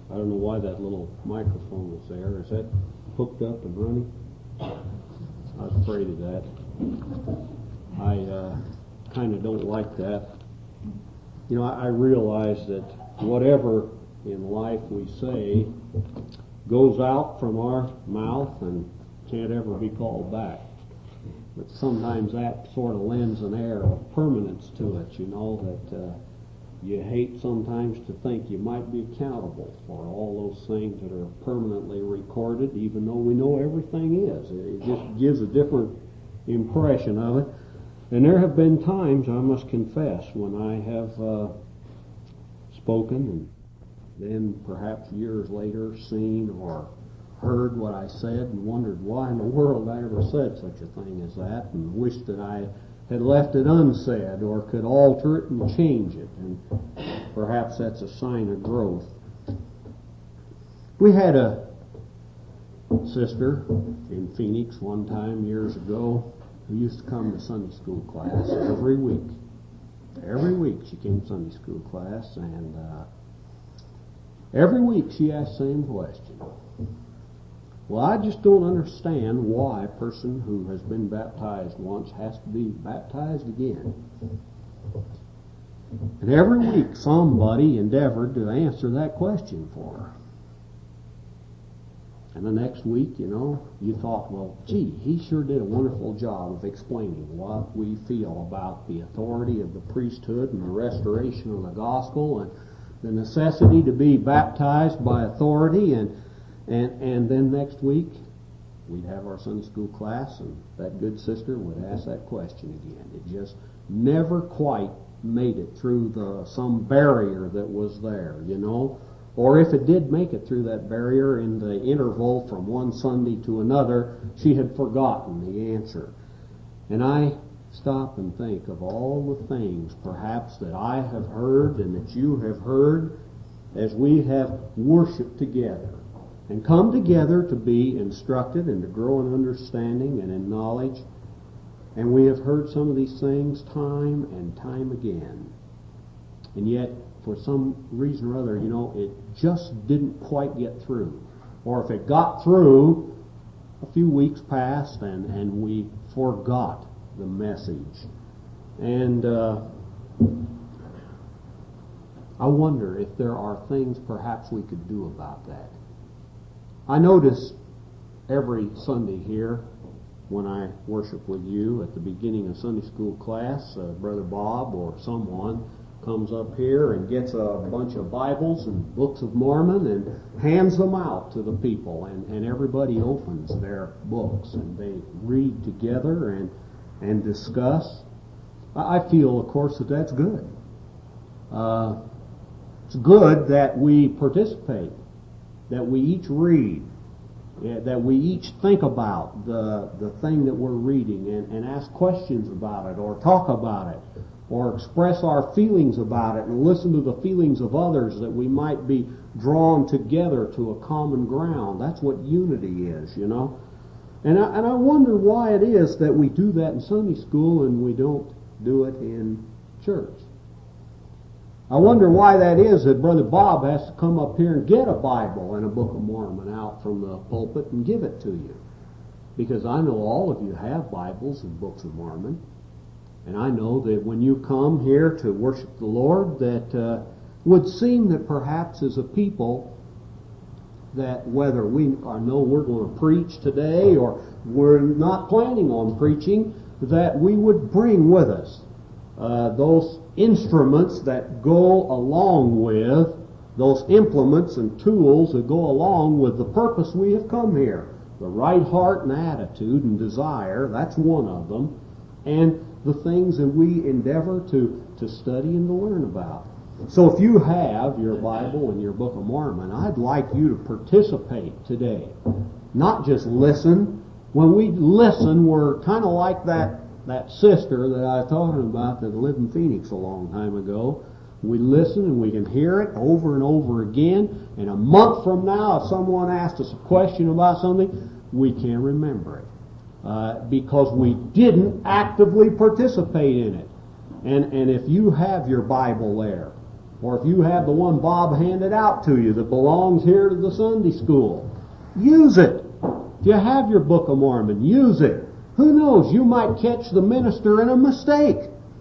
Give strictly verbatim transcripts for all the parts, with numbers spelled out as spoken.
I don't know why that little microphone was there. Is that hooked up and running? I was afraid of that. I uh, kind of don't like that. You know, I, I realize that whatever in life we say goes out from our mouth and can't ever be called back. But sometimes that sort of lends an air of permanence to it, you know, that uh, you hate sometimes to think you might be accountable for all those things that are permanently recorded, even though we know everything is. It just gives a different impression of it. And there have been times, I must confess, when I have uh, spoken and then perhaps years later seen or heard what I said and wondered why in the world I ever said such a thing as that, and wished that I had left it unsaid or could alter it and change it, and perhaps that's a sign of growth. We had a sister in Phoenix one time years ago who used to come to Sunday school class every week. Every week she came to Sunday school class, and uh, every week she asked the same question. Well, I just don't understand why a person who has been baptized once has to be baptized again. And every week somebody endeavored to answer that question for her. And the next week, you know, you thought, well, gee, he sure did a wonderful job of explaining what we feel about the authority of the priesthood and the restoration of the gospel and the necessity to be baptized by authority. And And and then next week, we'd have our Sunday school class, and that good sister would ask that question again. It just never quite made it through the some barrier that was there, you know. Or if it did make it through that barrier in the interval from one Sunday to another, she had forgotten the answer. And I stop and think of all the things perhaps that I have heard and that you have heard as we have worshiped together and come together to be instructed and to grow in understanding and in knowledge. And we have heard some of these things time and time again. And yet, for some reason or other, you know, it just didn't quite get through. Or if it got through, a few weeks passed and, and we forgot the message. And uh, I wonder if there are things perhaps we could do about that. I notice every Sunday here when I worship with you at the beginning of Sunday school class, uh, Brother Bob or someone comes up here and gets a bunch of Bibles and Books of Mormon and hands them out to the people, and, and everybody opens their books and they read together and and discuss. I feel, of course, that that's good. Uh, it's good that we participate, that we each read, yeah, that we each think about the the thing that we're reading and, and ask questions about it or talk about it or express our feelings about it and listen to the feelings of others, that we might be drawn together to a common ground. That's what unity is, you know. And I, and I wonder why it is that we do that in Sunday school and we don't do it in church. I wonder why that is that Brother Bob has to come up here and get a Bible and a Book of Mormon out from the pulpit and give it to you. Because I know all of you have Bibles and Books of Mormon. And I know that when you come here to worship the Lord, that uh, would seem that perhaps as a people, that whether we know we're going to preach today or we're not planning on preaching, that we would bring with us uh, those instruments that go along with, those implements and tools that go along with the purpose we have come here. The right heart and attitude and desire, that's one of them. And the things that we endeavor to, to study and to learn about. So if you have your Bible and your Book of Mormon, I'd like you to participate today. Not just listen. When we listen, we're kind of like that, that sister that I was talking about that lived in Phoenix a long time ago. We listen and we can hear it over and over again. And a month from now, if someone asks us a question about something, we can't remember it. Uh, because we didn't actively participate in it. And and if you have your Bible there, Or if you have the one Bob handed out to you that belongs here to the Sunday school, use it. If you have your Book of Mormon, use it. Who knows, you might catch the minister in a mistake.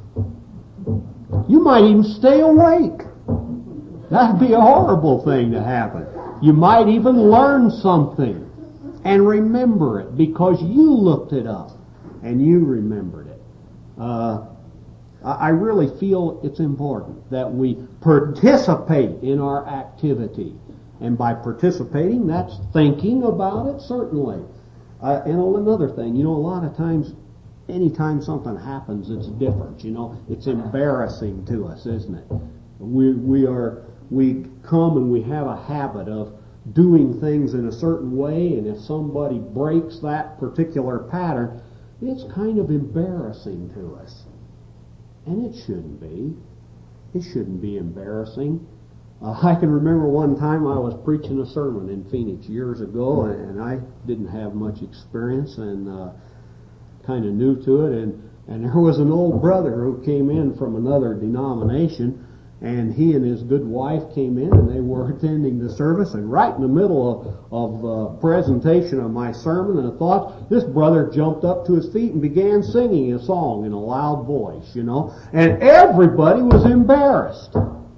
You might even stay awake. That'd be a horrible thing to happen. You might even learn something and remember it because you looked it up and you remembered it. Uh, I really feel it's important that we participate in our activity. And by participating, that's thinking about it, certainly. Uh, and another thing, you know, a lot of times, anytime something happens, it's different. You know, it's embarrassing to us, isn't it? We we are we come and we have a habit of doing things in a certain way, and if somebody breaks that particular pattern, it's kind of embarrassing to us. And it shouldn't be. It shouldn't be embarrassing. Uh, I can remember one time I was preaching a sermon in Phoenix years ago, and, and I didn't have much experience and uh, kind of new to it. And, and there was an old brother who came in from another denomination, and he and his good wife came in, and they were attending the service. And right in the middle of, of uh, presentation of my sermon and thoughts, this brother jumped up to his feet and began singing a song in a loud voice, you know. And everybody was embarrassed.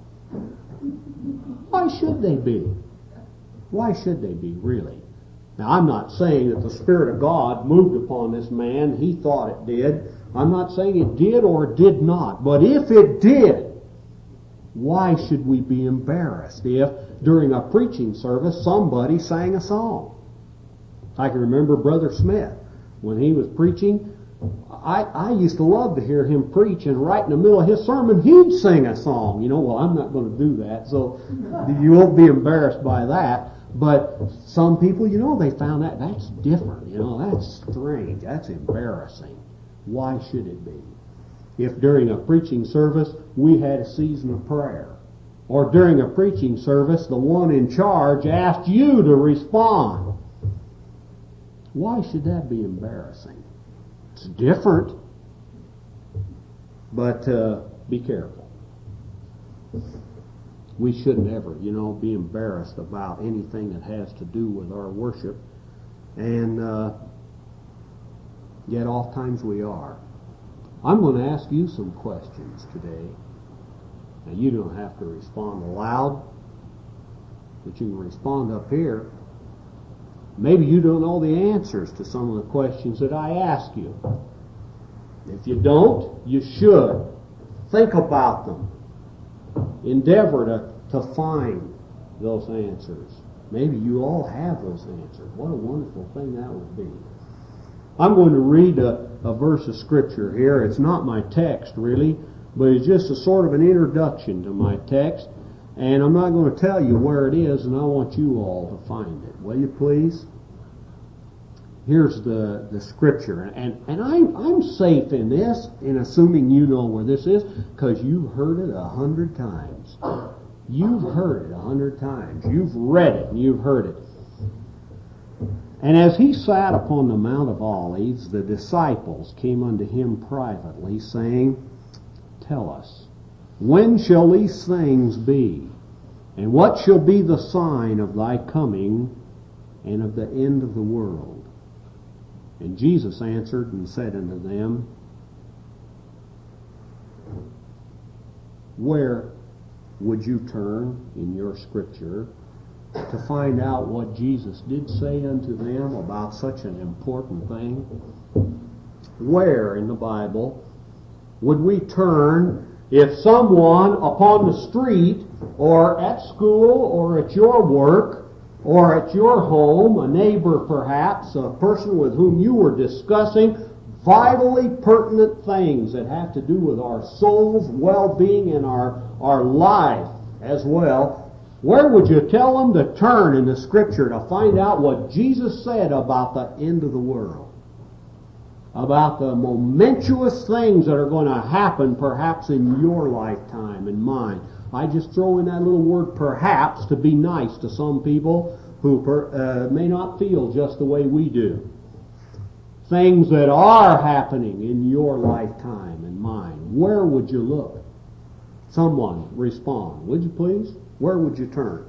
Why should they be? Why should they be, really? Now, I'm not saying that the Spirit of God moved upon this man. He thought it did. I'm not saying it did or did not. But if it did, why should we be embarrassed if during a preaching service somebody sang a song? I can remember Brother Smith. When he was preaching, I, I used to love to hear him preach, and right in the middle of his sermon, he'd sing a song. You know, well, I'm not going to do that, so you won't be embarrassed by that. But some people, you know, they found that that's different. You know, that's strange. That's embarrassing. Why should it be? If during a preaching service we had a season of prayer, or during a preaching service the one in charge asked you to respond, why should that be embarrassing? It's different, but uh, be careful. We shouldn't ever, you know, be embarrassed about anything that has to do with our worship, and uh, yet oftentimes we are. I'm going to ask you some questions today. Now, you don't have to respond aloud, but you can respond up here. Maybe you don't know the answers to some of the questions that I ask you. If you don't, you should. Think about them. Endeavor to, to find those answers. Maybe you all have those answers. What a wonderful thing that would be. I'm going to read a, a verse of Scripture here. It's not my text, really, but it's just a sort of an introduction to my text. And I'm not going to tell you where it is, and I want you all to find it. Will you please? Here's the, the Scripture. And, and I'm, I'm safe in this, in assuming you know where this is, because you've heard it a hundred times. You've heard it a hundred times. You've read it, and you've heard it. And as he sat upon the Mount of Olives, the disciples came unto him privately, saying, Tell us, when shall these things be? And what shall be the sign of thy coming and of the end of the world? And Jesus answered and said unto them, Where would you turn in your Scripture to find out what Jesus did say unto them about such an important thing? Where in the Bible would we turn if someone upon the street or at school or at your work or at your home, a neighbor perhaps, a person with whom you were discussing vitally pertinent things that have to do with our soul's well-being and our, our life as well, where would you tell them to turn in the Scripture to find out what Jesus said about the end of the world? About the momentous things that are going to happen perhaps in your lifetime and mine. I just throw in that little word perhaps to be nice to some people who per, uh, may not feel just the way we do. Things that are happening in your lifetime and mine. Where would you look? Someone respond, would you please? Where would you turn?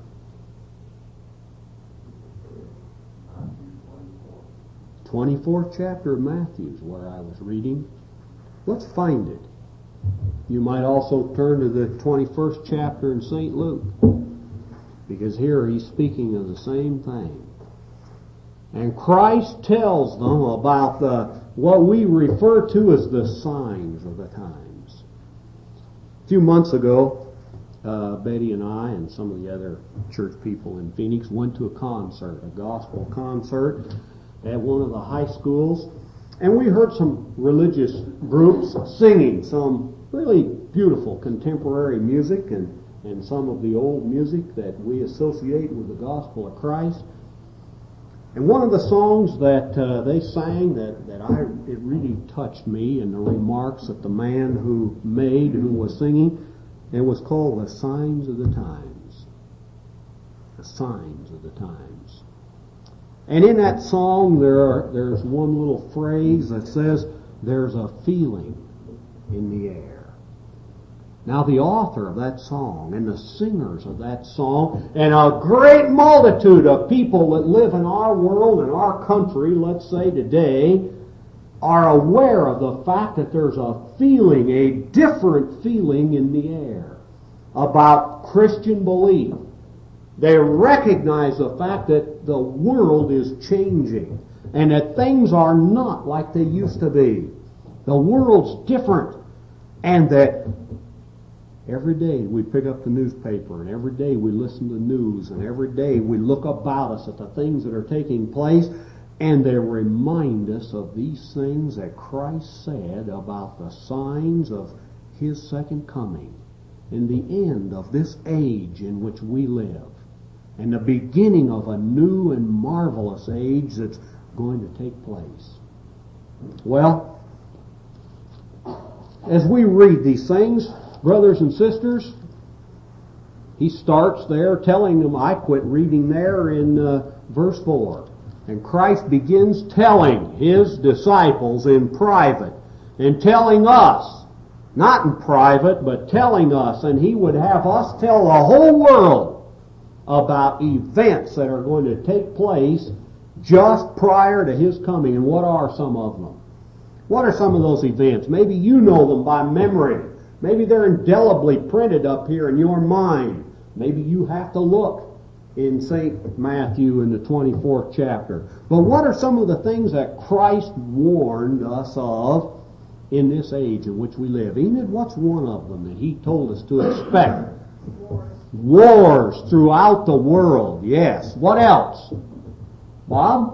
twenty-fourth chapter of Matthew is where I was reading. Let's find it. You might also turn to the twenty-first chapter in Saint Luke, because here he's speaking of the same thing. And Christ tells them about the what we refer to as the signs of the times. A few months ago, uh, Betty and I and some of the other church people in Phoenix went to a concert, a gospel concert at one of the high schools, and we heard some religious groups singing some really beautiful contemporary music and, and some of the old music that we associate with the gospel of Christ. And one of the songs that uh, they sang that, that I it really touched me in the remarks that the man who made, who was singing, it was called The Signs of the Times. The Signs of the Times. And in that song there are, there's one little phrase that says, there's a feeling in the air. Now the author of that song and the singers of that song and a great multitude of people that live in our world and our country, let's say today, are aware of the fact that there's a feeling, a different feeling in the air about Christian belief. They recognize the fact that the world is changing and that things are not like they used to be. The world's different, and that every day we pick up the newspaper, and every day we listen to the news, and every day we look about us at the things that are taking place, and they remind us of these things that Christ said about the signs of His second coming and the end of this age in which we live, and the beginning of a new and marvelous age that's going to take place. Well, as we read these things, brothers and sisters, he starts there telling them, I quit reading there in uh, verse four. And Christ begins telling His disciples in private and telling us, not in private, but telling us, and He would have us tell the whole world about events that are going to take place just prior to His coming. And what are some of them? What are some of those events? Maybe you know them by memory. Maybe they're indelibly printed up here in your mind. Maybe you have to look in Saint Matthew in the twenty-fourth chapter. But what are some of the things that Christ warned us of in this age in which we live? Enid, what's one of them that He told us to expect? Wars. Wars throughout the world, yes. What else? Bob?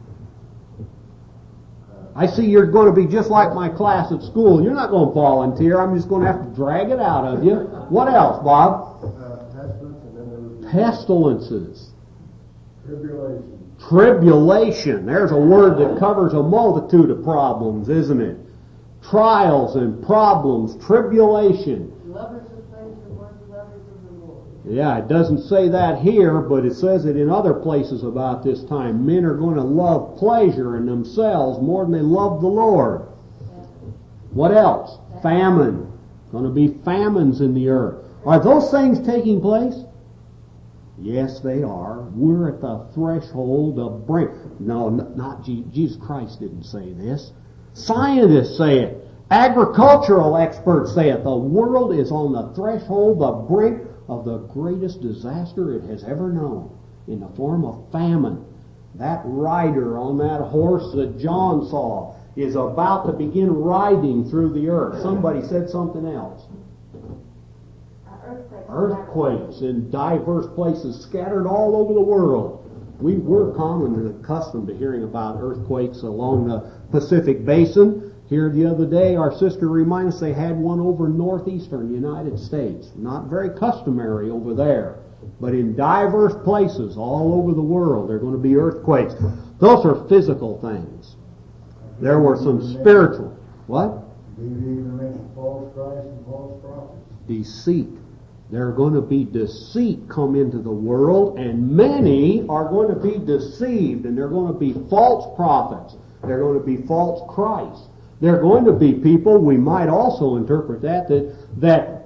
I see you're going to be just like my class at school. You're not going to volunteer. I'm just going to have to drag it out of you. What else, Bob? Uh, pestilence and then there Pestilences. Tribulation. Tribulation. There's a word that covers a multitude of problems, isn't it? Trials and problems. Tribulation. Lovers of things and ones lovers of the Lord. Yeah, it doesn't say that here, but it says it in other places about this time. Men are going to love pleasure in themselves more than they love the Lord. What else? Famine. Going to be famines in the earth. Are those things taking place? Yes, they are. We're at the threshold of brink. No, not Je- Jesus Christ didn't say this. Scientists say it. Agricultural experts say it. The world is on the threshold, the brink of the greatest disaster it has ever known in the form of famine. That rider on that horse that John saw is about to begin riding through the earth. Somebody said something else. Earthquakes. Earthquakes in diverse places scattered all over the world. We were commonly accustomed to hearing about earthquakes along the Pacific Basin. Here the other day, our sister reminded us they had one over northeastern United States. Not very customary over there. But in diverse places all over the world, there are going to be earthquakes. Those are physical things. There were some spiritual. What? They even mention false Christ and false prophets. Deceit. There are going to be deceit come into the world, and many are going to be deceived, and there are going to be false prophets. There are going to be false Christs. There are going to be people, we might also interpret that, that, that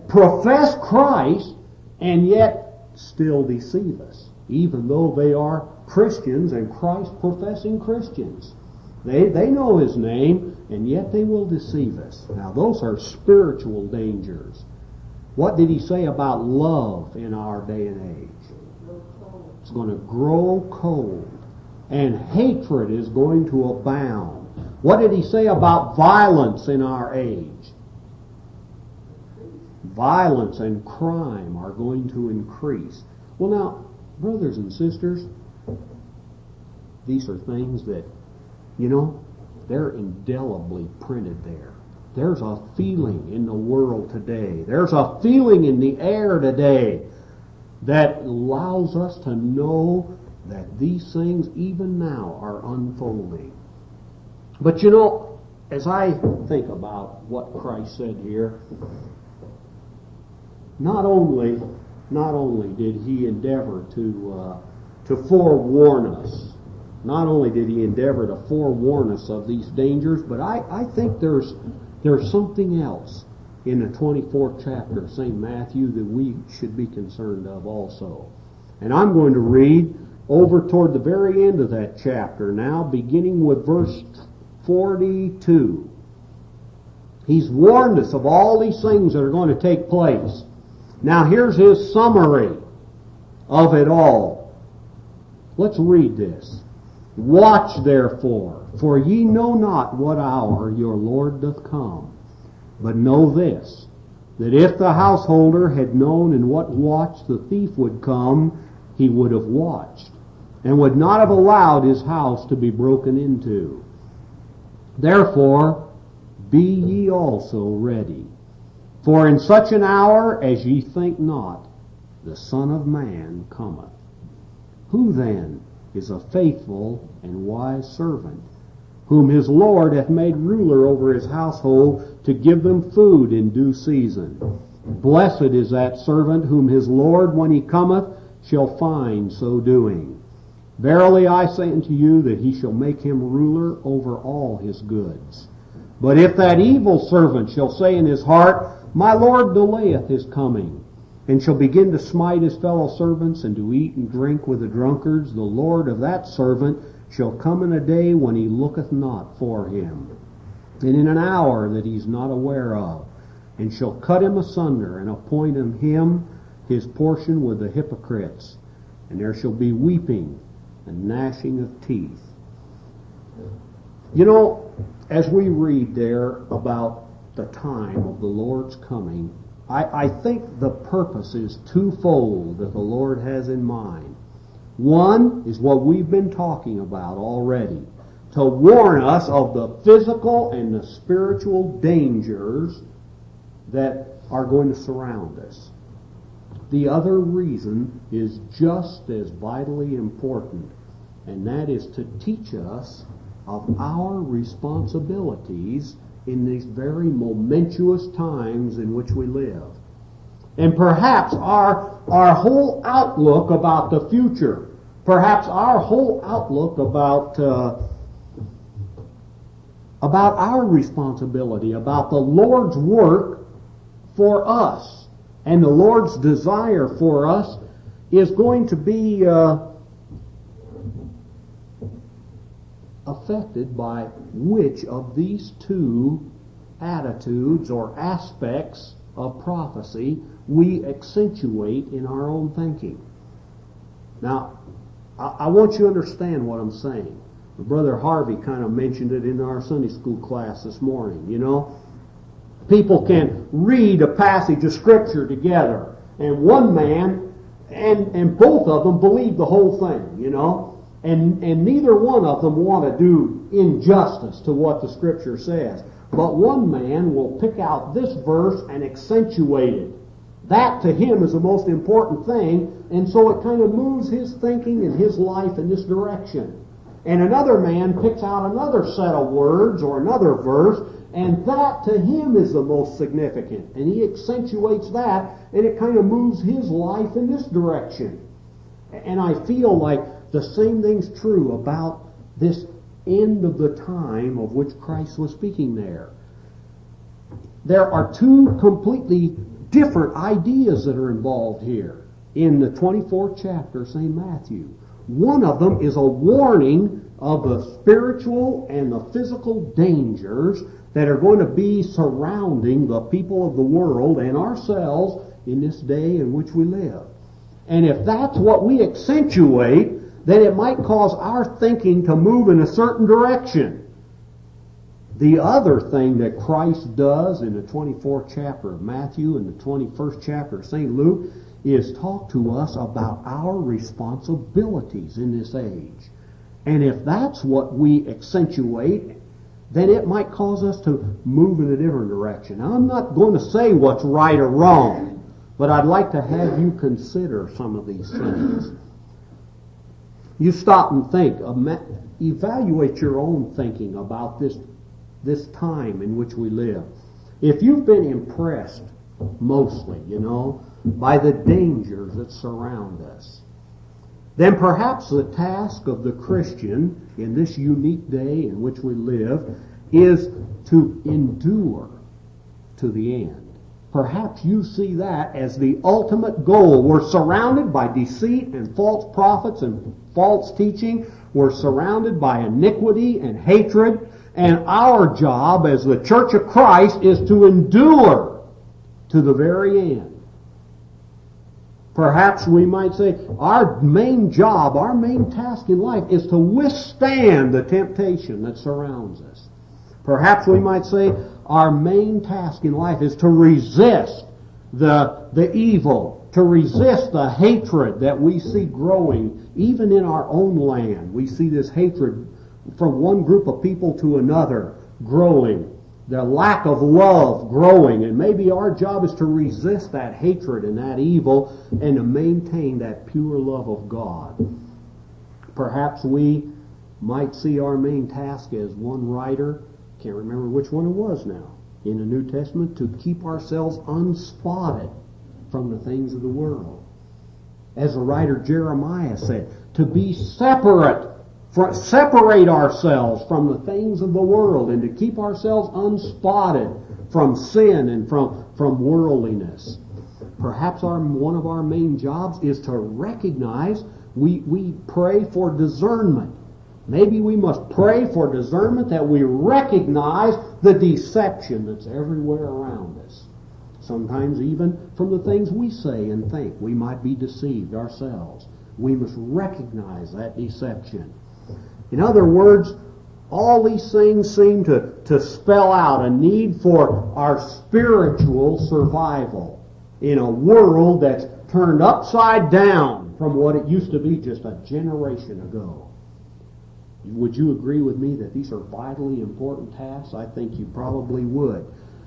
profess Christ and yet still deceive us, even though they are Christians and Christ-professing Christians. They, they know His name, and yet they will deceive us. Now, those are spiritual dangers. What did He say about love in our day and age? It's going to grow cold, and hatred is going to abound. What did He say about violence in our age? Violence and crime are going to increase. Well, now, brothers and sisters, these are things that, you know, they're indelibly printed there. There's a feeling in the world today. There's a feeling in the air today that allows us to know that these things even now are unfolding. But you know, as I think about what Christ said here, not only, not only did He endeavor to uh, to forewarn us, not only did He endeavor to forewarn us of these dangers, but I, I think there's there's something else in the twenty-fourth chapter of Saint Matthew that we should be concerned of also. And I'm going to read over toward the very end of that chapter now, beginning with verse forty-two. He's warned us of all these things that are going to take place. Now here's His summary of it all. Let's read this. Watch therefore, for ye know not what hour your Lord doth come. But know this, that if the householder had known in what watch the thief would come, he would have watched, and would not have allowed his house to be broken into. Therefore, be ye also ready. For in such an hour as ye think not, the Son of Man cometh. Who then is a faithful and wise servant, whom his Lord hath made ruler over his household, to give them food in due season? Blessed is that servant whom his Lord, when he cometh, shall find so doing. Verily I say unto you that he shall make him ruler over all his goods. But if that evil servant shall say in his heart, My Lord delayeth his coming, and shall begin to smite his fellow servants, and to eat and drink with the drunkards, the Lord of that servant shall come in a day when he looketh not for him, and in an hour that he is not aware of, and shall cut him asunder, and appoint him him his portion with the hypocrites. And there shall be weeping and gnashing of teeth. You know, as we read there about the time of the Lord's coming, I, I think the purpose is twofold that the Lord has in mind. One is what we've been talking about already, to warn us of the physical and the spiritual dangers that are going to surround us. The other reason is just as vitally important, and that is to teach us of our responsibilities in these very momentous times in which we live. And perhaps our, our whole outlook about the future, perhaps our whole outlook about, uh, about our responsibility, about the Lord's work for us, and the Lord's desire for us is going to be uh, affected by which of these two attitudes or aspects of prophecy we accentuate in our own thinking. Now, I, I want you to understand what I'm saying. Brother Harvey kind of mentioned it in our Sunday school class this morning. You know, people can read a passage of Scripture together, and one man and and both of them believe the whole thing, you know, and and neither one of them want to do injustice to what the Scripture says. But one man will pick out this verse and accentuate it. That to him is the most important thing, and so it kind of moves his thinking and his life in this direction. And another man picks out another set of words or another verse, and that to him is the most significant. And he accentuates that, and it kind of moves his life in this direction. And I feel like the same thing's true about this end of the time of which Christ was speaking there. There are two completely different ideas that are involved here in the twenty-fourth chapter of Saint Matthew. One of them is a warning of the spiritual and the physical dangers that are going to be surrounding the people of the world and ourselves in this day in which we live. And if that's what we accentuate, then it might cause our thinking to move in a certain direction. The other thing that Christ does in the twenty-fourth chapter of Matthew and the twenty-first chapter of Saint Luke is talk to us about our responsibilities in this age. And if that's what we accentuate, then it might cause us to move in a different direction. Now, I'm not going to say what's right or wrong, but I'd like to have you consider some of these things. You stop and think, evaluate your own thinking about this, this time in which we live. If you've been impressed, mostly, you know, by the dangers that surround us, then perhaps the task of the Christian in this unique day in which we live is to endure to the end. Perhaps you see that as the ultimate goal. We're surrounded by deceit and false prophets and false teaching. We're surrounded by iniquity and hatred. And our job as the Church of Christ is to endure to the very end. Perhaps we might say our main job, our main task in life is to withstand the temptation that surrounds us. Perhaps we might say our main task in life is to resist the, the evil, to resist the hatred that we see growing even in our own land. We see this hatred from one group of people to another growing. The lack of love growing, and maybe our job is to resist that hatred and that evil and to maintain that pure love of God. Perhaps we might see our main task as one writer, can't remember which one it was now, in the New Testament, to keep ourselves unspotted from the things of the world. As the writer Jeremiah said, to be separate For, separate ourselves from the things of the world and to keep ourselves unspotted from sin and from, from worldliness. Perhaps our, one of our main jobs is to recognize, we, we pray for discernment. Maybe we must pray for discernment that we recognize the deception that's everywhere around us. Sometimes even from the things we say and think, we might be deceived ourselves. We must recognize that deception. In other words, all these things seem to, to spell out a need for our spiritual survival in a world that's turned upside down from what it used to be just a generation ago. Would you agree with me that these are vitally important tasks? I think you probably would.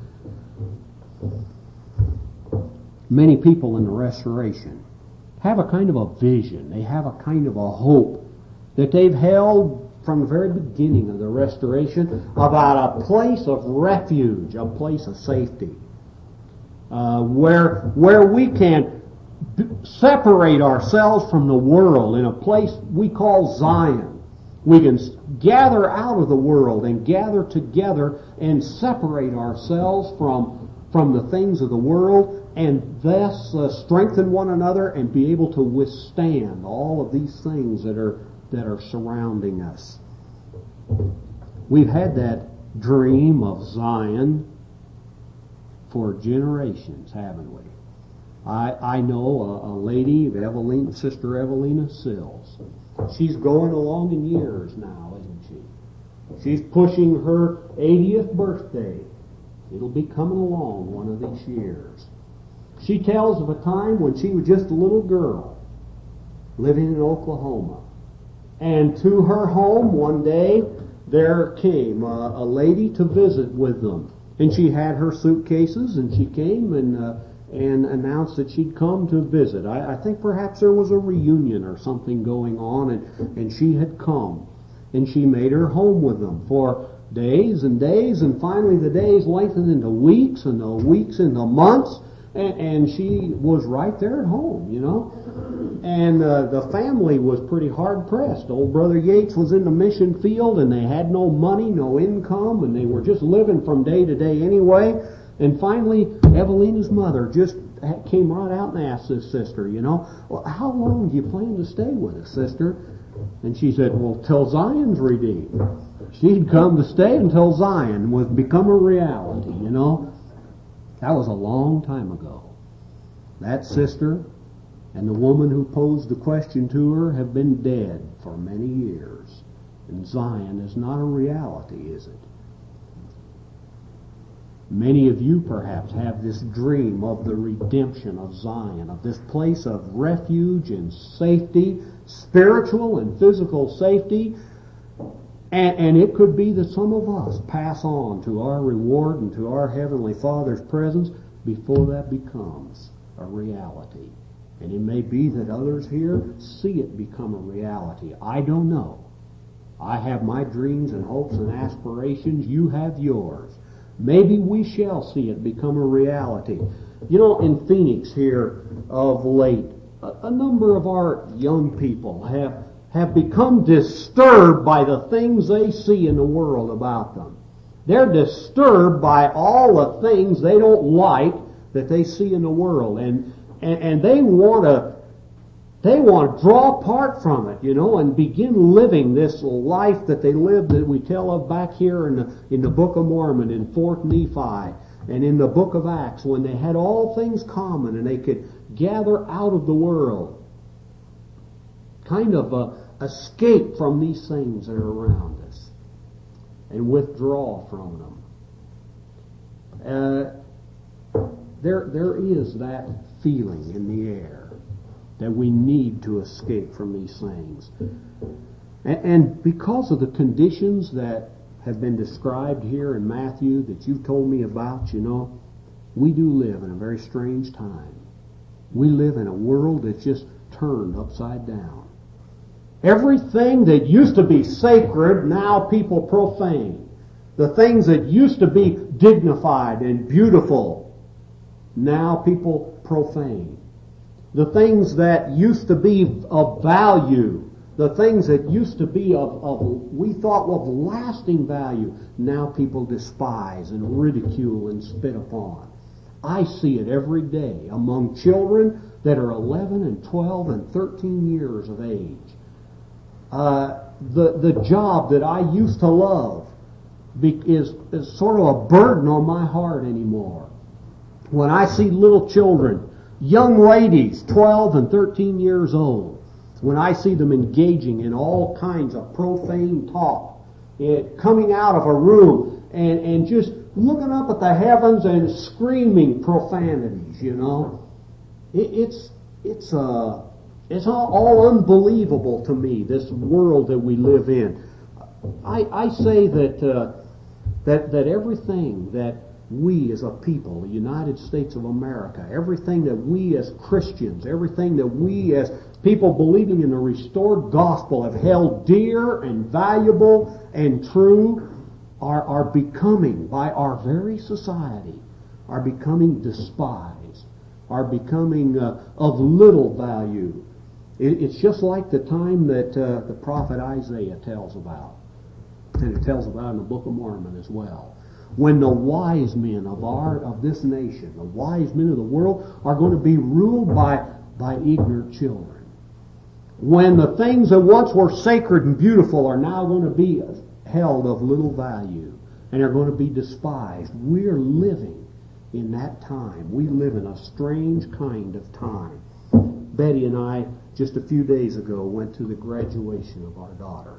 Many people in the Restoration have a kind of a vision. They have a kind of a hope that they've held from the very beginning of the Restoration about a place of refuge, a place of safety, uh, where where we can d- separate ourselves from the world in a place we call Zion. We can gather out of the world and gather together and separate ourselves from from the things of the world, and thus uh, strengthen one another and be able to withstand all of these things that are that are surrounding us. We've had that dream of Zion for generations, haven't we? I, I know a, a lady, Evelina, Sister Evelina Sills. She's going along in years now, isn't she? She's pushing her eightieth birthday. It'll be coming along one of these years. She tells of a time when she was just a little girl living in Oklahoma. And to her home one day, there came a, a lady to visit with them. And she had her suitcases, and she came and uh, and announced that she'd come to visit. I, I think perhaps there was a reunion or something going on, and, and she had come. And she made her home with them for days and days, and finally the days lengthened into weeks, and the weeks into months, and, and she was right there at home, you know. And uh, the family was pretty hard-pressed. Old Brother Yates was in the mission field, and they had no money, no income, and they were just living from day to day anyway. And finally, Evelina's mother just came right out and asked this sister, you know, well, how long do you plan to stay with us, sister? And she said, well, till Zion's redeemed. She'd come to stay until Zion would become a reality, you know. That was a long time ago. That sister and the woman who posed the question to her have been dead for many years. And Zion is not a reality, is it? Many of you perhaps have this dream of the redemption of Zion, of this place of refuge and safety, spiritual and physical safety. And, and it could be that some of us pass on to our reward and to our Heavenly Father's presence before that becomes a reality. And it may be that others here see it become a reality. I don't know. I have my dreams and hopes and aspirations. You have yours. Maybe we shall see it become a reality. You know, in Phoenix here of late, a, a number of our young people have, have become disturbed by the things they see in the world about them. They're disturbed by all the things they don't like that they see in the world. And, and, and they want to They want to draw apart from it, you know, and begin living this life that they lived that we tell of back here in the, in the Book of Mormon, in Fourth Nephi, and in the Book of Acts, when they had all things common and they could gather out of the world. Kind of uh, escape from these things that are around us and withdraw from them. Uh, there, there is that feeling in the air that we need to escape from these things. And, and because of the conditions that have been described here in Matthew that you've told me about, you know, we do live in a very strange time. We live in a world that's just turned upside down. Everything that used to be sacred, now people profane. The things that used to be dignified and beautiful, now people profane. The things that used to be of value, the things that used to be of, of we thought of lasting value, now people despise and ridicule and spit upon. I see it every day among children that are eleven and twelve and thirteen years of age. Uh, the, the job that I used to love be, is, is sort of a burden on my heart anymore. When I see little children, young ladies, twelve and thirteen years old, when I see them engaging in all kinds of profane talk, it, coming out of a room and, and just looking up at the heavens and screaming profanities, you know, it, it's it's uh, it's all, all unbelievable to me, this world that we live in. I, I say that uh, that that everything that we as a people, the United States of America, everything that we as Christians, everything that we as people believing in the restored gospel have held dear and valuable and true are, are becoming, by our very society, are becoming despised, are becoming uh, of little value. It, it's just like the time that uh, the prophet Isaiah tells about. And it tells about in the Book of Mormon as well. When the wise men of our of this nation, the wise men of the world, are going to be ruled by, by ignorant children. When the things that once were sacred and beautiful are now going to be held of little value and are going to be despised. We're living in that time. We live in a strange kind of time. Betty and I, just a few days ago, went to the graduation of our daughter.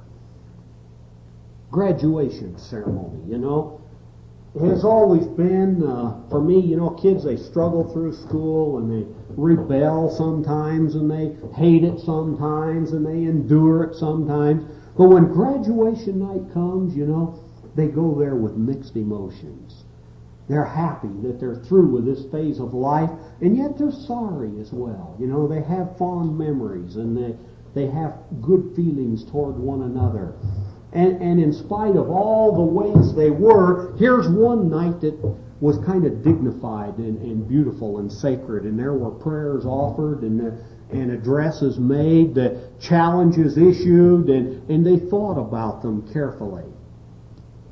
Graduation ceremony, you know. It has always been, uh, for me, you know, kids, they struggle through school and they rebel sometimes and they hate it sometimes and they endure it sometimes. But when graduation night comes, you know, they go there with mixed emotions. They're happy that they're through with this phase of life, and yet they're sorry as well. You know, they have fond memories and they, they have good feelings toward one another. And, and in spite of all the ways they were, here's one night that was kind of dignified and, and beautiful and sacred. And there were prayers offered and, uh, and addresses made, the challenges issued, and, and they thought about them carefully.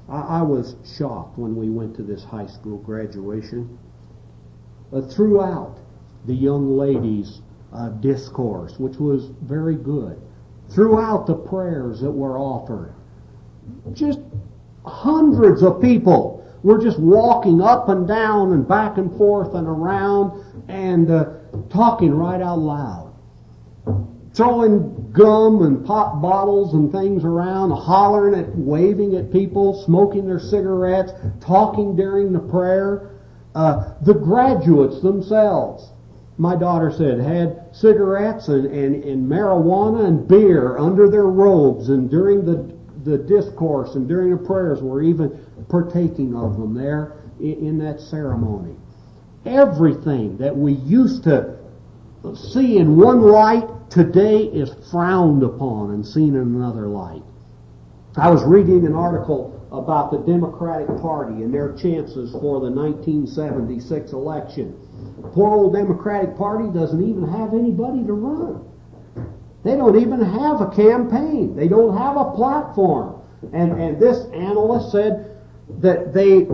I, I was shocked when we went to this high school graduation. Uh, throughout the young ladies' uh, discourse, which was very good, throughout the prayers that were offered, just hundreds of people were just walking up and down and back and forth and around and uh, talking right out loud, throwing gum and pop bottles and things around, hollering at, waving at people, smoking their cigarettes, talking during the prayer. Uh, the graduates themselves, my daughter said, had cigarettes and, and, and marijuana and beer under their robes, and during the the discourse and during the prayers were even partaking of them there in, in that ceremony. Everything that we used to see in one light today is frowned upon and seen in another light. I was reading an article about the Democratic Party and their chances for the nineteen seventy-six election. The poor old Democratic Party doesn't even have anybody to run. They don't even have a campaign. They don't have a platform. And, and this analyst said that they,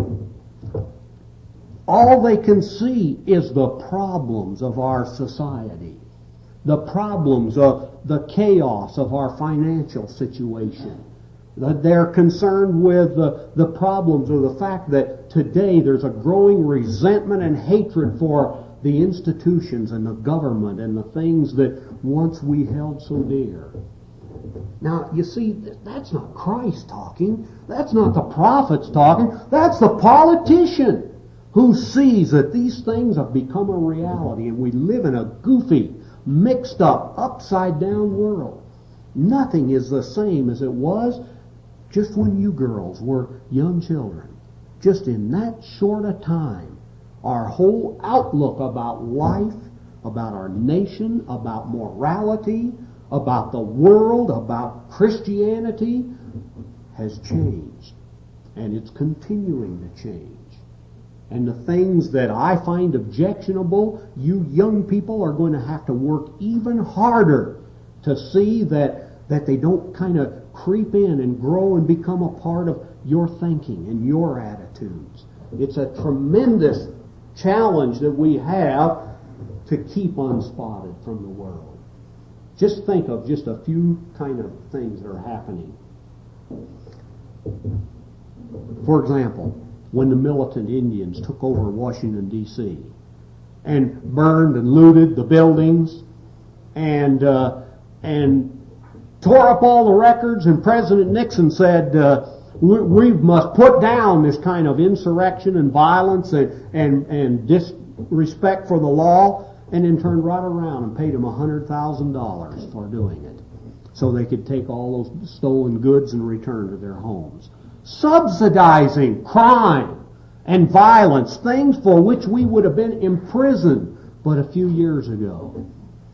all they can see is the problems of our society, the problems of the chaos of our financial situation. That they're concerned with the, the problems or the fact that today there's a growing resentment and hatred for the institutions and the government and the things that once we held so dear. Now, you see, that's not Christ talking. That's not the prophets talking. That's the politician who sees that these things have become a reality and we live in a goofy, mixed up, upside down world. Nothing is the same as it was just when you girls were young children. Just in that short a time, our whole outlook about life, about our nation, about morality, about the world, about Christianity has changed. And it's continuing to change. And the things that I find objectionable, you young people are going to have to work even harder to see that, that they don't kind of creep in and grow and become a part of your thinking and your attitudes. It's a tremendous challenge that we have to keep unspotted from the world. Just think of just a few kind of things that are happening. For example, when the militant Indians took over Washington, D C and burned and looted the buildings and uh, and tore up all the records, and President Nixon said, uh, we, we must put down this kind of insurrection and violence and, and, and disrespect for the law, and then turned right around and paid them one hundred thousand dollars for doing it so they could take all those stolen goods and return to their homes. Subsidizing crime and violence, things for which we would have been imprisoned but a few years ago.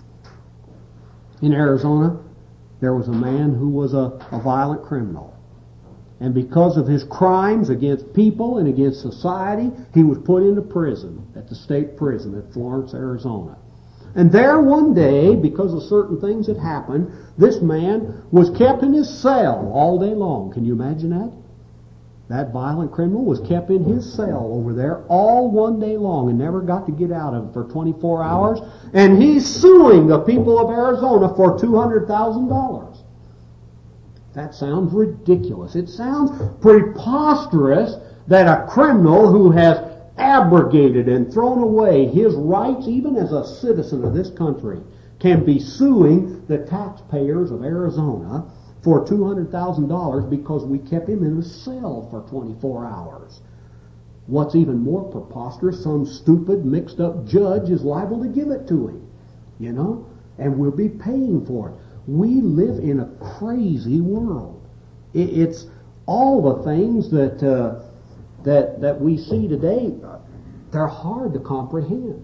In Arizona, there was a man who was a, a violent criminal. And because of his crimes against people and against society, he was put into prison, at the state prison at Florence, Arizona. And there one day, because of certain things that happened, this man was kept in his cell all day long. Can you imagine that? That violent criminal was kept in his cell over there all one day long and never got to get out of it for twenty-four hours. And he's suing the people of Arizona for two hundred thousand dollars. That sounds ridiculous. It sounds preposterous that a criminal who has abrogated and thrown away his rights, even as a citizen of this country, can be suing the taxpayers of Arizona for two hundred thousand dollars because we kept him in a cell for twenty-four hours. What's even more preposterous, some stupid, mixed-up judge is liable to give it to him, you know, and we'll be paying for it. We live in a crazy world. It's all the things that uh, that that we see today, they're hard to comprehend.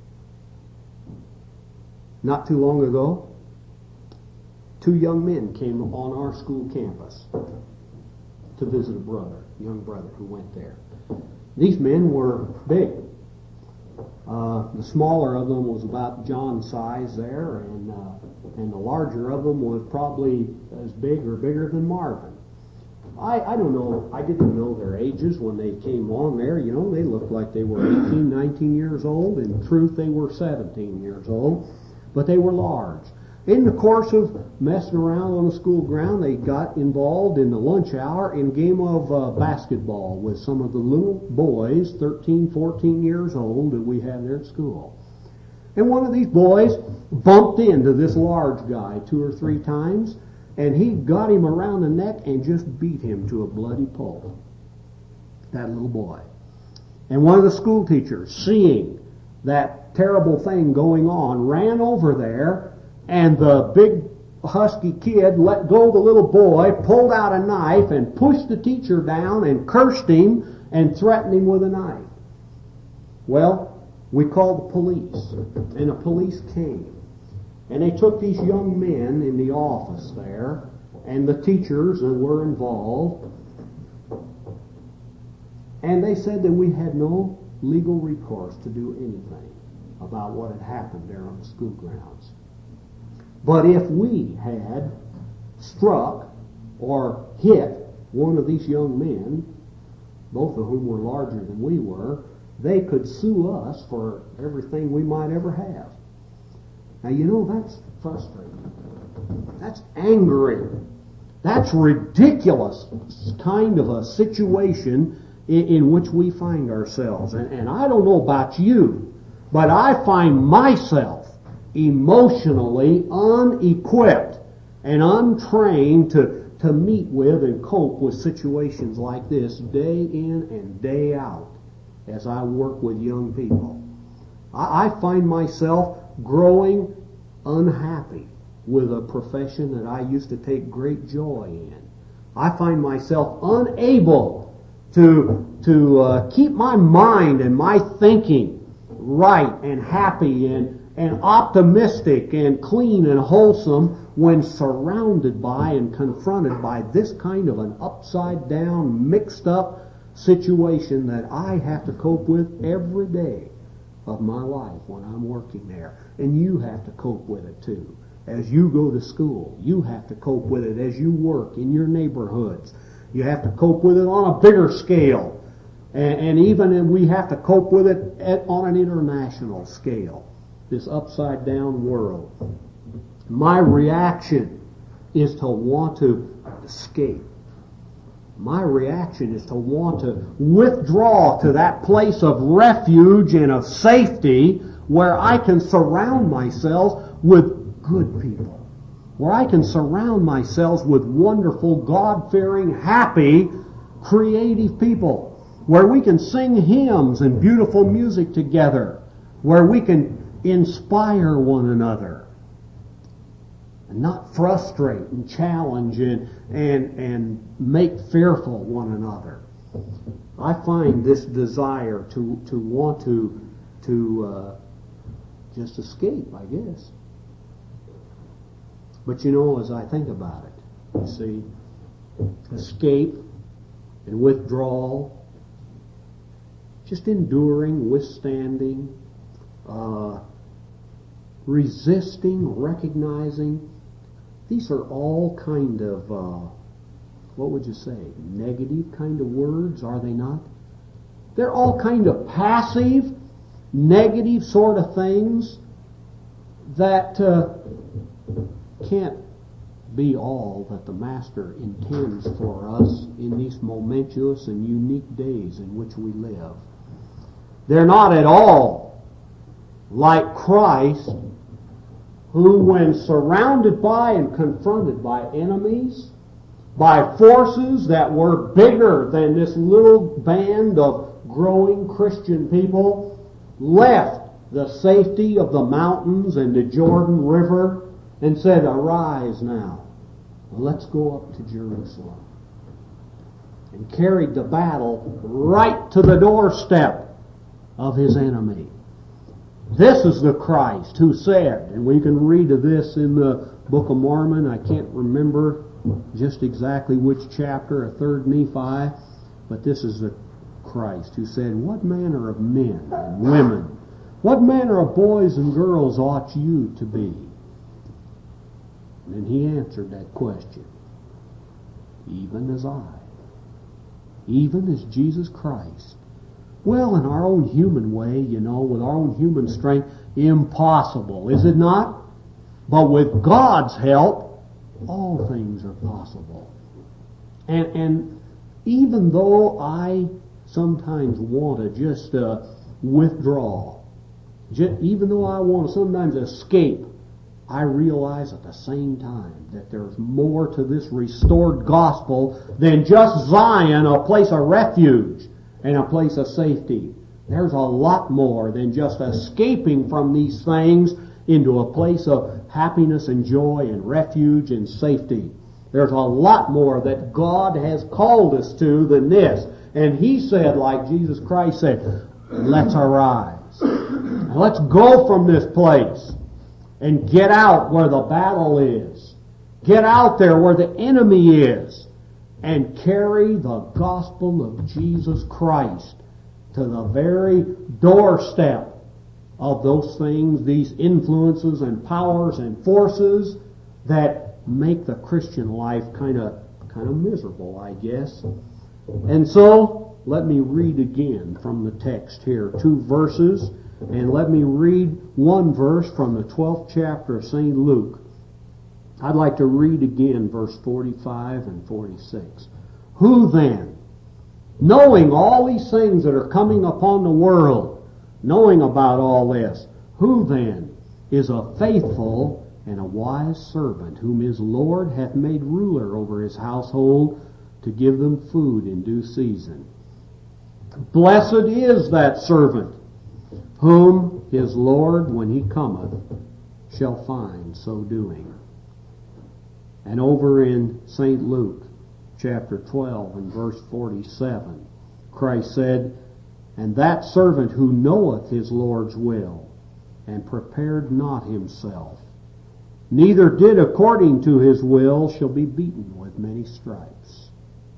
Not too long ago, two young men came on our school campus to visit a brother, young brother who went there. These men were big. Uh, the smaller of them was about John's size there, and uh, and the larger of them was probably as big or bigger than Marvin. I, I don't know, I didn't know their ages when they came on there. You know, they looked like they were eighteen, nineteen years old. In truth, they were seventeen years old, but they were large. In the course of messing around on the school ground, they got involved in the lunch hour in a game of uh, basketball with some of the little boys, thirteen, fourteen years old, that we had there at school. And one of these boys bumped into this large guy two or three times, and he got him around the neck and just beat him to a bloody pulp. That little boy. And one of the school teachers, seeing that terrible thing going on, ran over there, and the big husky kid let go of the little boy, pulled out a knife, and pushed the teacher down and cursed him and threatened him with a knife. Well, we called the police, and the police came. And they took these young men in the office there, and the teachers that were involved, and they said that we had no legal recourse to do anything about what had happened there on the school grounds. But if we had struck or hit one of these young men, both of whom were larger than we were, they could sue us for everything we might ever have. Now, you know, that's frustrating. That's angering. That's ridiculous kind of a situation in, in which we find ourselves. And, and I don't know about you, but I find myself emotionally unequipped and untrained to, to meet with and cope with situations like this day in and day out as I work with young people. I, I find myself growing unhappy with a profession that I used to take great joy in. I find myself unable to, to uh, keep my mind and my thinking right and happy and and optimistic and clean and wholesome when surrounded by and confronted by this kind of an upside down, mixed up situation that I have to cope with every day of my life when I'm working there. And you have to cope with it too. As you go to school, you have to cope with it as you work in your neighborhoods. You have to cope with it on a bigger scale. And, and even we have to cope with it at, on an international scale. This upside down world. My reaction is to want to escape. My reaction is to want to withdraw to that place of refuge and of safety where I can surround myself with good people. Where I can surround myself with wonderful, God-fearing, happy, creative people. Where we can sing hymns and beautiful music together. Where we can inspire one another and not frustrate and challenge and, and, and make fearful one another. I find this desire to, to want to, to uh, just escape, I guess. But you know, as I think about it, you see, escape and withdrawal, just enduring, withstanding, uh, resisting, recognizing, these are all kind of, uh, what would you say, negative kind of words, are they not? They're all kind of passive, negative sort of things that uh, can't be all that the Master intends for us in these momentous and unique days in which we live. They're not at all like Christ, who, when surrounded by and confronted by enemies, by forces that were bigger than this little band of growing Christian people, left the safety of the mountains and the Jordan River and said, "Arise now, let's go up to Jerusalem." And carried the battle right to the doorstep of his enemy. This is the Christ who said, and we can read of this in the Book of Mormon, I can't remember just exactly which chapter, a third Nephi, but this is the Christ who said, "What manner of men and women, what manner of boys and girls ought you to be?" And he answered that question. even as I. Even as Jesus Christ. Well, in our own human way, you know, with our own human strength, impossible, is it not? But with God's help, all things are possible. And, and even though I sometimes want to just uh, withdraw, just, even though I want to sometimes escape, I realize at the same time that there's more to this restored gospel than just Zion, a place of refuge and a place of safety. There's a lot more than just escaping from these things into a place of happiness and joy and refuge and safety. There's a lot more that God has called us to than this. And He said, like Jesus Christ said, let's arise. Let's go from this place and get out where the battle is. Get out there where the enemy is and carry the gospel of Jesus Christ to the very doorstep of those things, these influences and powers and forces that make the Christian life kind of kind of miserable, I guess. And so, let me read again from the text here, two verses, and let me read one verse from the twelfth chapter of Saint Luke. I'd like to read again verse forty-five and forty-six. Who then, knowing all these things that are coming upon the world, knowing about all this, who then is a faithful and a wise servant, whom his Lord hath made ruler over his household, to give them food in due season? Blessed is that servant, whom his Lord, when he cometh, shall find so doing. And over in Saint Luke, chapter twelve and verse forty-seven, Christ said, And that servant who knoweth his Lord's will, and prepared not himself, neither did according to his will, shall be beaten with many stripes.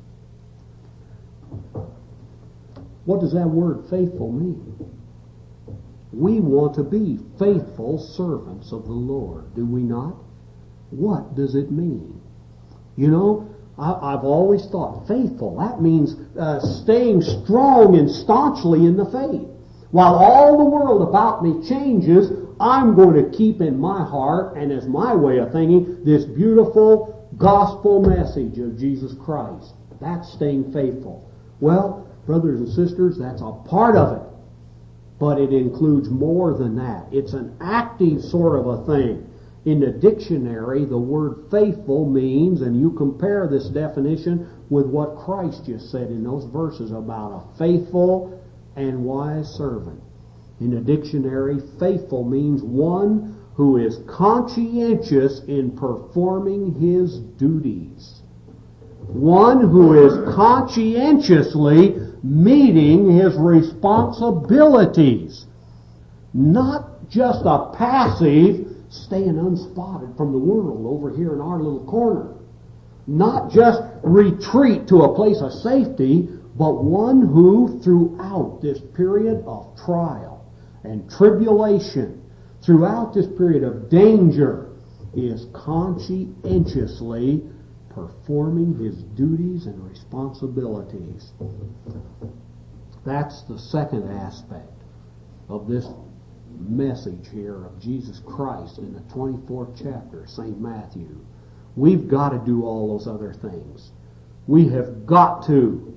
What does that word faithful mean? We want to be faithful servants of the Lord, do we not? What does it mean? You know, I, I've always thought faithful, that means uh, staying strong and staunchly in the faith. While all the world about me changes, I'm going to keep in my heart, and as my way of thinking, this beautiful gospel message of Jesus Christ. That's staying faithful. Well, brothers and sisters, that's a part of it. But it includes more than that. It's an active sort of a thing. In the dictionary, the word faithful means, and you compare this definition with what Christ just said in those verses about a faithful and wise servant. In the dictionary, faithful means one who is conscientious in performing his duties. One who is conscientiously meeting his responsibilities. Not just a passive staying unspotted from the world over here in our little corner. Not just retreat to a place of safety, but one who throughout this period of trial and tribulation, throughout this period of danger, is conscientiously performing his duties and responsibilities. That's the second aspect of this message here of Jesus Christ in the twenty-fourth chapter of Saint Matthew. We've got to do all those other things. We have got to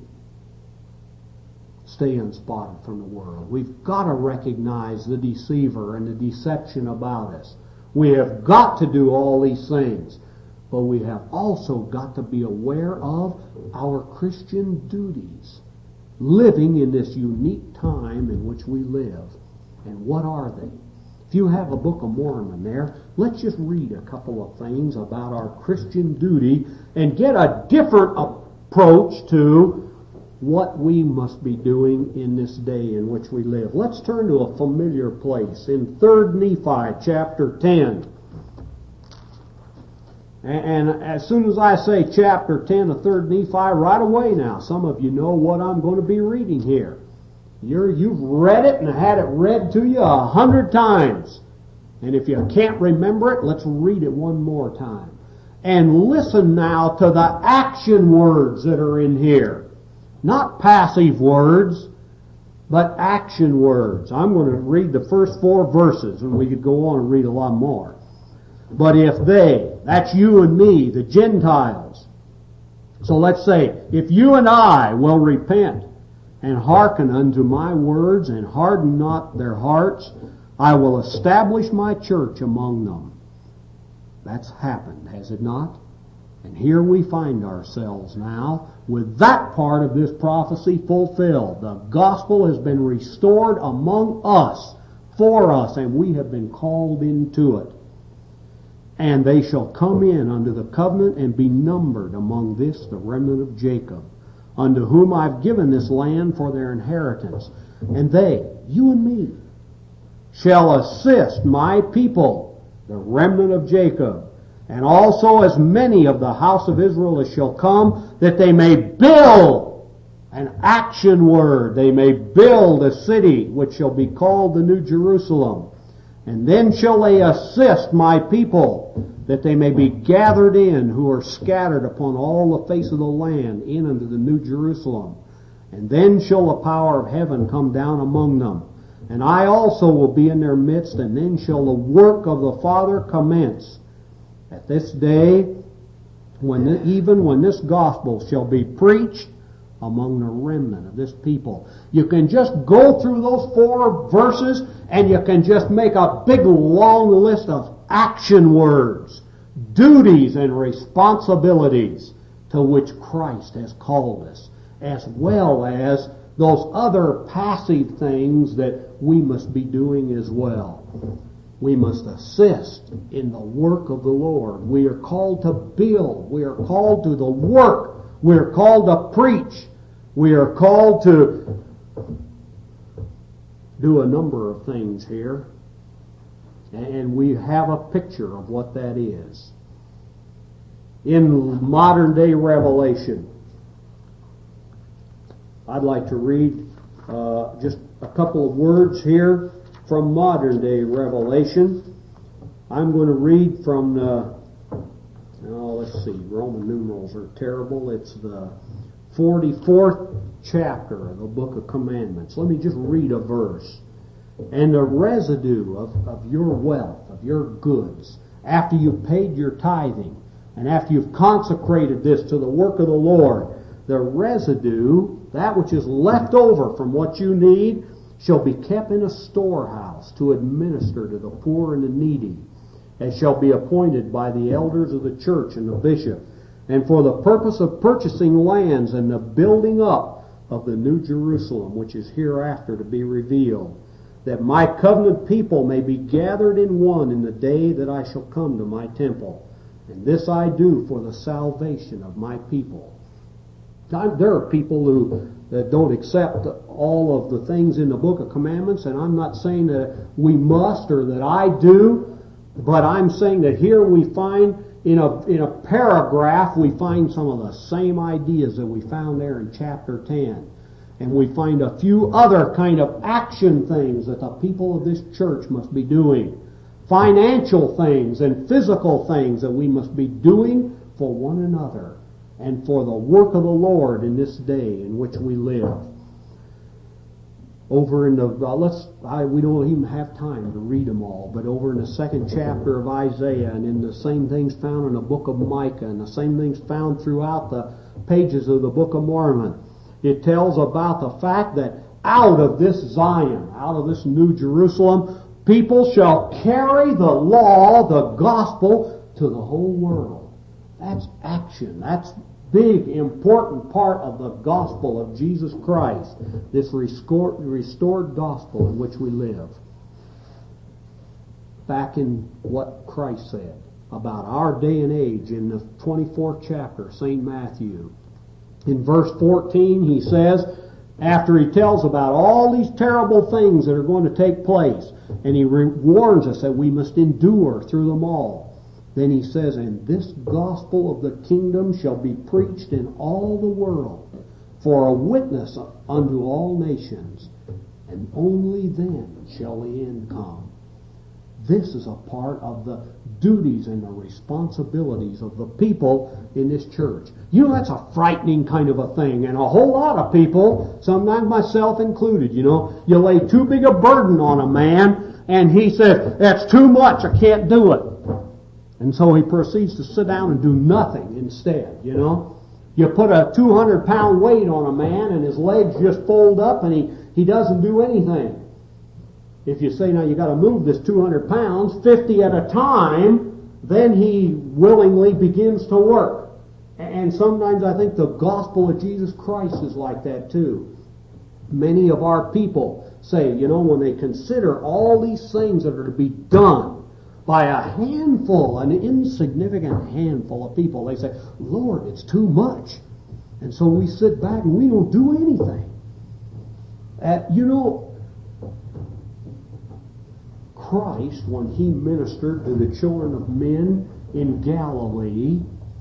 stay unspotted from the world. We've got to recognize the deceiver and the deception about us. We have got to do all these things. But we have also got to be aware of our Christian duties, living in this unique time in which we live. And what are they? If you have a Book of Mormon there, let's just read a couple of things about our Christian duty and get a different approach to what we must be doing in this day in which we live. Let's turn to a familiar place in Third Nephi chapter ten. And as soon as I say chapter ten of Third Nephi, right away now, some of you know what I'm going to be reading here. You're, you've read it and had it read to you a hundred times. And if you can't remember it, let's read it one more time. And listen now to the action words that are in here. Not passive words, but action words. I'm going to read the first four verses, and we could go on and read a lot more. But if they, that's you and me, the Gentiles. So let's say, if you and I will repent and hearken unto my words and harden not their hearts, I will establish my church among them. That's happened, has it not? And here we find ourselves now with that part of this prophecy fulfilled. The gospel has been restored among us, for us, and we have been called into it. And they shall come in unto the covenant and be numbered among this, the remnant of Jacob, unto whom I've given this land for their inheritance. And they, you and me, shall assist my people, the remnant of Jacob, and also as many of the house of Israel as shall come, that they may build, an action word, they may build a city which shall be called the New Jerusalem. And then shall they assist my people, that they may be gathered in, who are scattered upon all the face of the land, in unto the New Jerusalem. And then shall the power of heaven come down among them. And I also will be in their midst, and then shall the work of the Father commence. At this day, when the, even when this gospel shall be preached among the remnant of this people. You can just go through those four verses, and you can just make a big long list of action words, duties and responsibilities to which Christ has called us, as well as those other passive things that we must be doing as well. We must assist in the work of the Lord. We are called to build. We are called to the work. We are called to preach. We are called to do a number of things here. And we have a picture of what that is. In modern day Revelation, I'd like to read uh, just a couple of words here from modern day Revelation. I'm going to read from the, oh, let's see, Roman numerals are terrible. It's the forty-fourth chapter of the Book of Commandments. Let me just read a verse. And the residue of, of your wealth, of your goods, after you've paid your tithing, and after you've consecrated this to the work of the Lord, the residue, that which is left over from what you need, shall be kept in a storehouse to administer to the poor and the needy, and shall be appointed by the elders of the church and the bishop, and for the purpose of purchasing lands and the building up of the New Jerusalem, which is hereafter to be revealed, that my covenant people may be gathered in one in the day that I shall come to my temple. And this I do for the salvation of my people. There are people who that don't accept all of the things in the Book of Commandments, and I'm not saying that we must or that I do, but I'm saying that here we find in a in a paragraph we find some of the same ideas that we found there in chapter ten. And we find a few other kind of action things that the people of this church must be doing. Financial things and physical things that we must be doing for one another and for the work of the Lord in this day in which we live. Over in the, uh, let's, I, we don't even have time to read them all, but over in the second chapter of Isaiah, and in the same things found in the book of Micah, and the same things found throughout the pages of the Book of Mormon, it tells about the fact that out of this Zion, out of this New Jerusalem, people shall carry the law, the gospel, to the whole world. That's action. That's big, important part of the gospel of Jesus Christ, this restored, restored gospel in which we live. Back in what Christ said about our day and age in the twenty-fourth chapter, Saint Matthew. In verse fourteen, he says, after he tells about all these terrible things that are going to take place, and he re- warns us that we must endure through them all, then he says, and this gospel of the kingdom shall be preached in all the world for a witness unto all nations, and only then shall the end come. This is a part of the duties and the responsibilities of the people in this church. You know, that's a frightening kind of a thing. And a whole lot of people, sometimes myself included, you know, you lay too big a burden on a man and he says, that's too much, I can't do it. And so he proceeds to sit down and do nothing instead, you know. You put a two hundred pound weight on a man and his legs just fold up and he, he doesn't do anything. If you say, now you got to move this two hundred pounds, fifty at a time, then he willingly begins to work. And sometimes I think the gospel of Jesus Christ is like that too. Many of our people say, you know, when they consider all these things that are to be done by a handful, an insignificant handful of people, they say, Lord, it's too much. And so we sit back and we don't do anything. Uh, you know, Christ, when he ministered to the children of men in Galilee,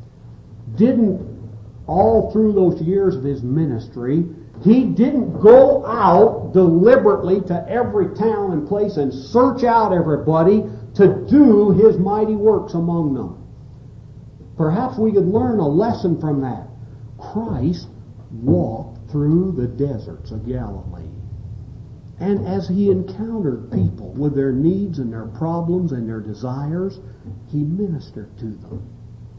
didn't, all through those years of his ministry, he didn't go out deliberately to every town and place and search out everybody to do his mighty works among them. Perhaps we could learn a lesson from that. Christ walked through the deserts of Galilee. And as he encountered people with their needs and their problems and their desires, he ministered to them.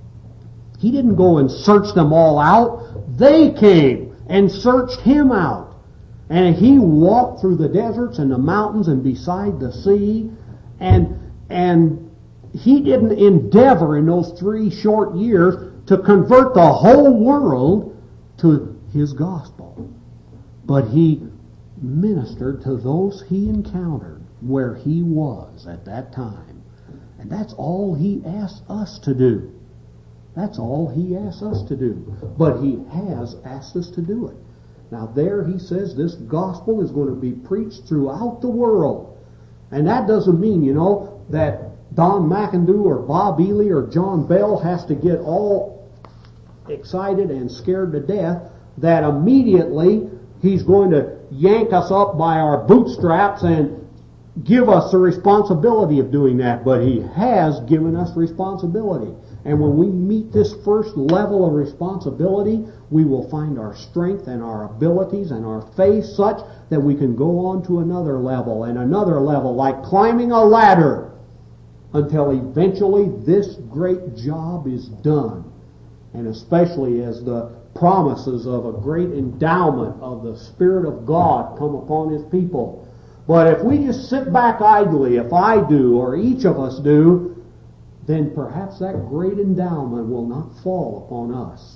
He didn't go and search them all out. They came and searched him out. And he walked through the deserts and the mountains and beside the sea. And, and he didn't endeavor in those three short years to convert the whole world to his gospel. But he ministered to those he encountered where he was at that time. And that's all he asked us to do. That's all he asks us to do. But he has asked us to do it. Now there he says this gospel is going to be preached throughout the world. And that doesn't mean, you know, that Don McIndoe or Bob Ely or John Bell has to get all excited and scared to death that immediately he's going to yank us up by our bootstraps and give us the responsibility of doing that. But he has given us responsibility. And when we meet this first level of responsibility, we will find our strength and our abilities and our faith such that we can go on to another level and another level, like climbing a ladder, until eventually this great job is done. And especially as the promises of a great endowment of the Spirit of God come upon his people. But if we just sit back idly, if I do, or each of us do, then perhaps that great endowment will not fall upon us.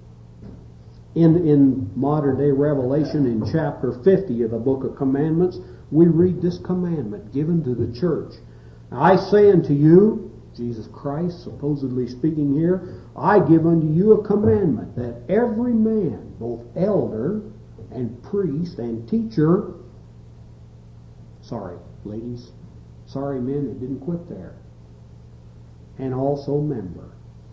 In, in modern-day Revelation, in chapter fifty of the Book of Commandments, we read this commandment given to the church. I say unto you, Jesus Christ supposedly speaking here, I give unto you a commandment that every man, both elder and priest and teacher, sorry, ladies, sorry men, it didn't quit there, and also member,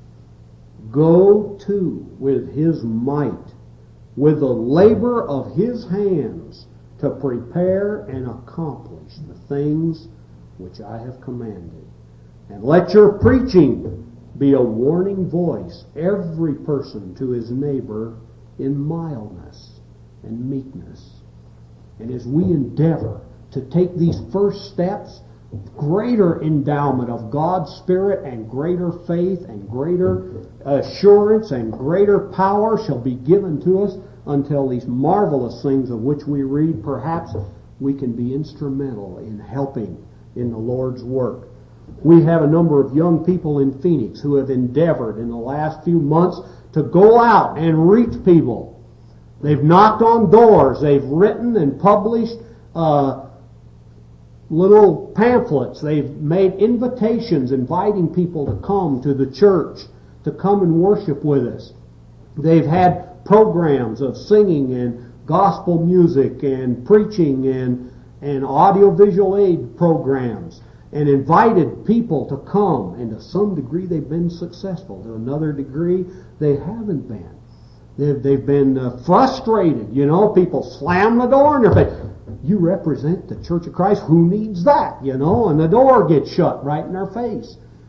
go to with his might, with the labor of his hands, to prepare and accomplish the things which I have commanded. And let your preaching be a warning voice, every person to his neighbor, in mildness and meekness. And as we endeavor to take these first steps, greater endowment of God's Spirit and greater faith and greater assurance and greater power shall be given to us until these marvelous things of which we read, perhaps we can be instrumental in helping in the Lord's work. We have a number of young people in Phoenix who have endeavored in the last few months to go out and reach people. They've knocked on doors. They've written and published uh, little pamphlets. They've made invitations inviting people to come to the church, to come and worship with us. They've had programs of singing and gospel music and preaching and, and audiovisual aid programs, and invited people to come, and to some degree they've been successful. To another degree they haven't been. They've, they've been uh, frustrated. You know, people slam the door in their face. You represent the Church of Christ. Who needs that? You know, and the door gets shut right in their face.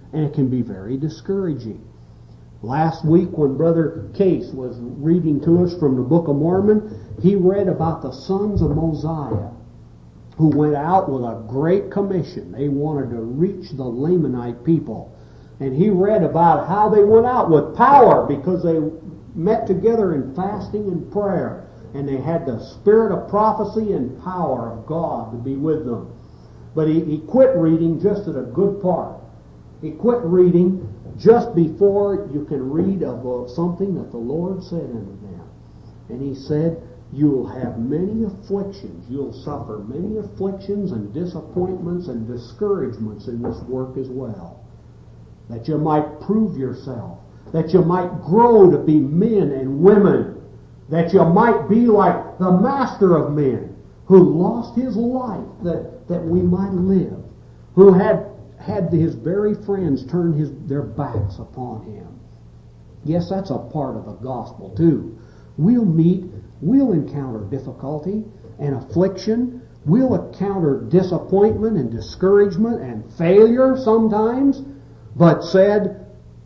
And it can be very discouraging. Last week when Brother Case was reading to us from the Book of Mormon, he read about the sons of Mosiah who went out with a great commission. They wanted to reach the Lamanite people. And he read about how they went out with power because they met together in fasting and prayer. And they had the spirit of prophecy and power of God to be with them. But he, he quit reading just at a good part. He quit reading just before you can read of uh, something that the Lord said unto them. And he said, you'll have many afflictions. You'll suffer many afflictions and disappointments and discouragements in this work as well. That you might prove yourself. That you might grow to be men and women. That you might be like the master of men who lost his life that, that we might live. Who had had his very friends turn his, their backs upon him. Yes, that's a part of the gospel too. We'll meet, we'll encounter difficulty and affliction. We'll encounter disappointment and discouragement and failure sometimes. But said,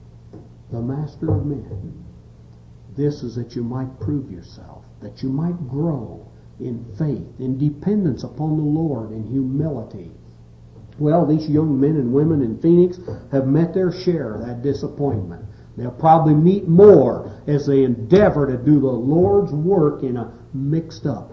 the master of men, this is that you might prove yourself, that you might grow in faith, in dependence upon the Lord, in humility. Well, these young men and women in Phoenix have met their share of that disappointment. They'll probably meet more as they endeavor to do the Lord's work in a mixed up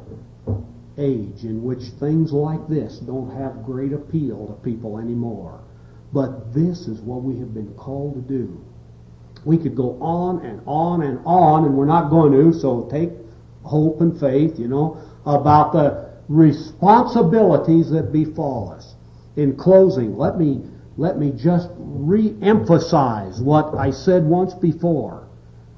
age in which things like this don't have great appeal to people anymore. But this is what we have been called to do. We could go on and on and on, and we're not going to, so take hope and faith, you know, about the responsibilities that befall us. In closing, let me let me just re-emphasize what I said once before,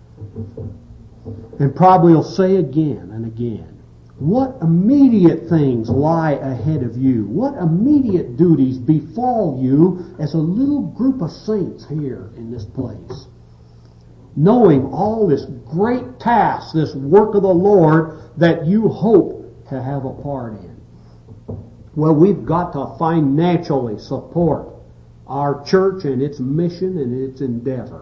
and probably will say again and again. What immediate things lie ahead of you? What immediate duties befall you as a little group of saints here in this place? Knowing all this great task, this work of the Lord that you hope to have a part in. Well, we've got to financially support our church and its mission and its endeavor.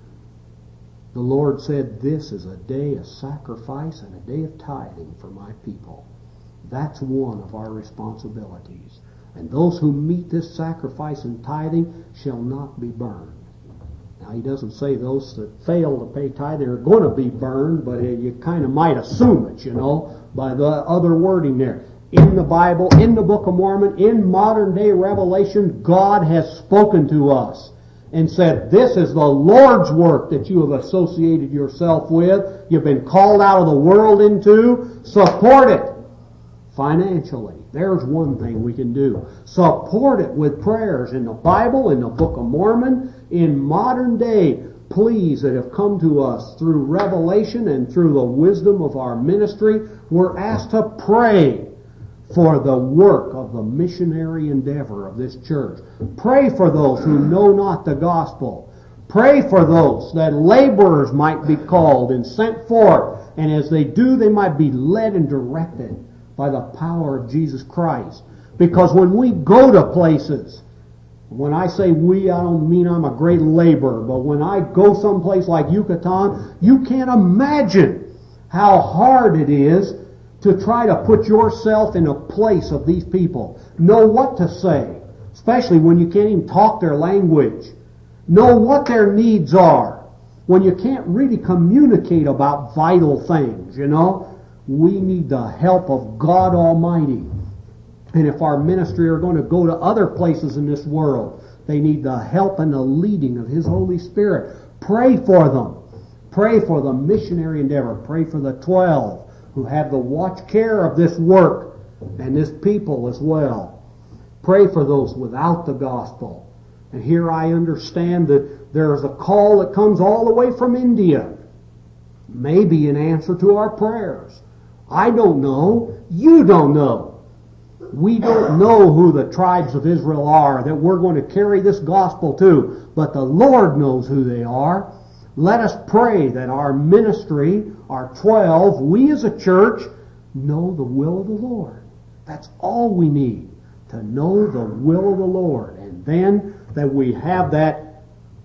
The Lord said, this is a day of sacrifice and a day of tithing for my people. That's one of our responsibilities. And those who meet this sacrifice and tithing shall not be burned. Now, he doesn't say those that fail to pay tithing are going to be burned, but you kind of might assume it, you know, by the other wording there. In the Bible, in the Book of Mormon, in modern day revelation, God has spoken to us and said, this is the Lord's work that you have associated yourself with. You've been called out of the world into. Support it financially. There's one thing we can do. Support it with prayers in the Bible, in the Book of Mormon, in modern day pleas that have come to us through revelation and through the wisdom of our ministry. We're asked to pray for the work of the missionary endeavor of this church. Pray for those who know not the gospel. Pray for those that laborers might be called and sent forth, and as they do, they might be led and directed by the power of Jesus Christ. Because when we go to places, when I say we, I don't mean I'm a great laborer, but when I go someplace like Yucatan, you can't imagine how hard it is to try to put yourself in a place of these people. Know what to say, especially when you can't even talk their language. Know what their needs are. When you can't really communicate about vital things, you know. We need the help of God Almighty. And if our ministry are going to go to other places in this world, they need the help and the leading of His Holy Spirit. Pray for them. Pray for the missionary endeavor. Pray for the twelve who have the watch care of this work and this people as well. Pray for those without the gospel. And here I understand that there is a call that comes all the way from India. Maybe in answer to our prayers. I don't know. You don't know. We don't know who the tribes of Israel are that we're going to carry this gospel to. But the Lord knows who they are. Let us pray that our ministry, our twelve, we as a church, know the will of the Lord. That's all we need, to know the will of the Lord. And then that we have that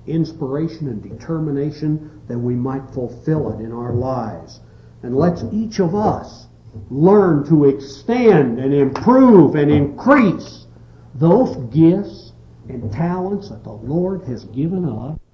inspiration and determination that we might fulfill it in our lives. And let's each of us learn to extend and improve and increase those gifts and talents that the Lord has given us.